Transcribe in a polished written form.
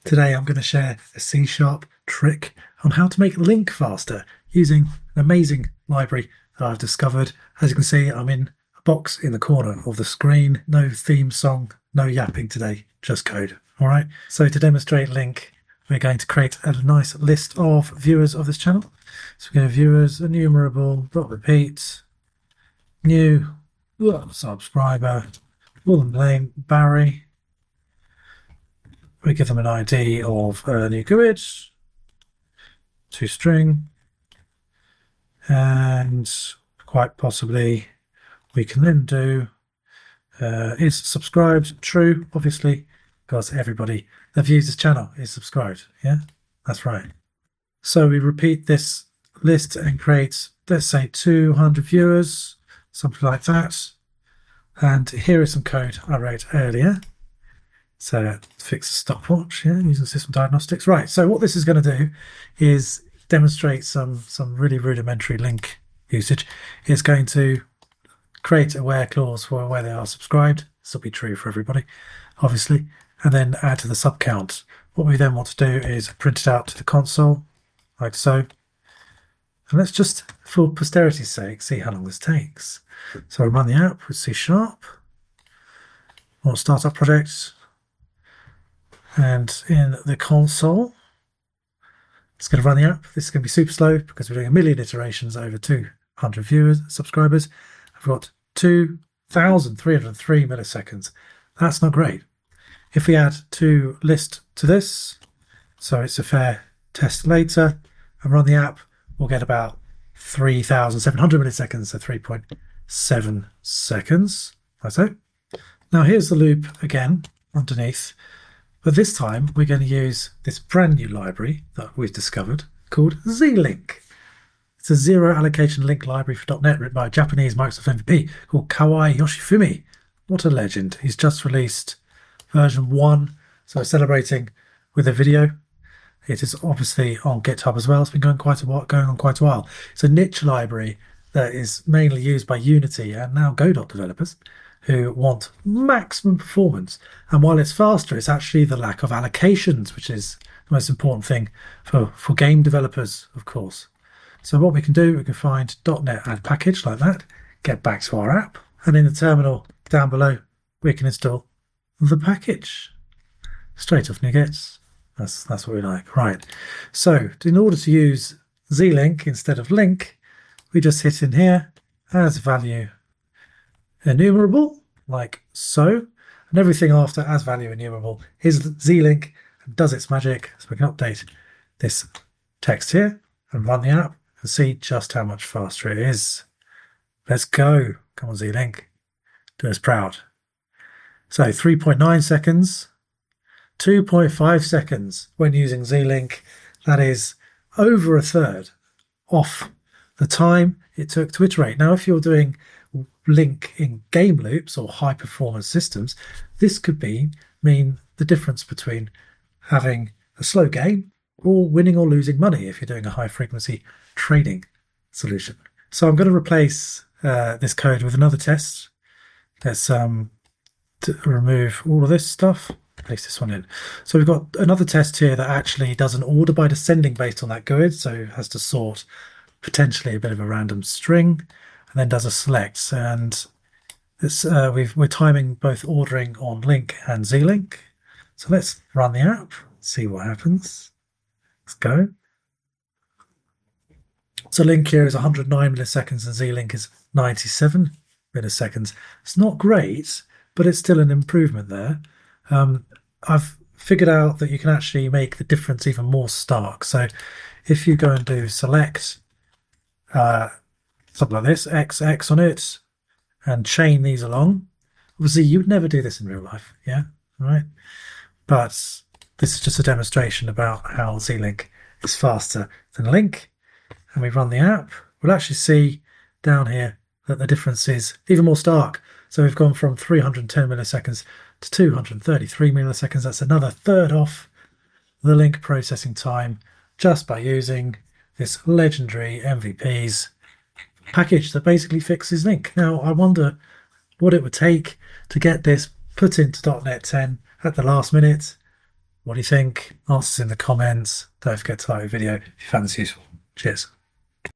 Today I'm going to share a C# trick on how to make LINQ faster using an amazing library that I've discovered. As you can see, I'm in a box in the corner of the screen. No theme song, no yapping today, just code. All right. So to demonstrate LINQ, we're going to create a nice list of viewers of this channel. So we're going to viewers, enumerable, dot repeat, new, subscriber, full name, Barry. We give them an ID of new GUID, toString, and quite possibly we can then do is subscribed true, obviously, because everybody that views this channel is subscribed. Yeah, that's right. So we repeat this list and create, let's say, 200 viewers, something like that. And here is some code I wrote earlier. So fix the stopwatch, yeah, using system diagnostics. Right, so what this is going to do is demonstrate some really rudimentary LINQ usage. It's going to create a where clause for where they are subscribed. This will be true for everybody, obviously. And then add to the sub count. What we then want to do is print it out to the console, like so. And let's just, for posterity's sake, see how long this takes. So I'll run the app with C#. Or startup project. And in the console, it's going to run the app. This is going to be super slow because we're doing 1 million iterations over 200 subscribers. I've got 2,303 milliseconds. That's not great. If we add toList to this, so it's a fair test later, and run the app, we'll get about 3,700 milliseconds, so 3.7 seconds. Like so. Now here's the loop again underneath. But this time we're going to use this brand new library that we've discovered called ZLink. It's a zero allocation LINQ library for .NET written by a Japanese Microsoft MVP called Kawai Yoshifumi. What a legend. He's just released version 1, so celebrating with a video. It is obviously on GitHub as well. It's been going on quite a while. It's a niche library that is mainly used by Unity and now Godot developers who want maximum performance. And while it's faster, it's actually the lack of allocations, which is the most important thing for game developers, of course. So what we can do, we can find .NET add package like that, get back to our app, and in the terminal down below, we can install the package. Straight off NuGet. That's what we like. Right. So in order to use ZLink instead of LINQ, we just hit in here as value enumerable, like so, and everything after as value enumerable is ZLink and does its magic. So we can update this text here and run the app and see just how much faster it is. Let's go. Come on, ZLink. Do us proud. So 3.9 seconds, 2.5 seconds when using ZLink. That is over a third off the time it took to iterate. Now, if you're doing LINQ in game loops or high performance systems, this could mean the difference between having a slow game or winning or losing money if you're doing a high frequency trading solution. So I'm going to replace this code with another test. Let's to remove all of this stuff, paste this one in. So we've got another test here that actually does an order by descending based on that GUID, so it has to sort potentially a bit of a random string, and then does a select. And this, we're timing both ordering on LINQ and ZLink. So let's run the app, see what happens. Let's go. So LINQ here is 109 milliseconds and ZLink is 97 milliseconds. It's not great, but it's still an improvement there. I've figured out that you can actually make the difference even more stark. So if you go and do select, something like this, XX on it, and chain these along. Obviously, you would never do this in real life, yeah? All right? But this is just a demonstration about how ZLink is faster than LINQ. And we run the app. We'll actually see down here that the difference is even more stark. So we've gone from 310 milliseconds to 233 milliseconds. That's another third off the LINQ processing time just by using this legendary MVP's package that basically fixes LINQ. Now, I wonder what it would take to get this put into .NET 10 at the last minute What do you think? Answers in the comments. Don't forget to like the video if you found this useful. Cheers.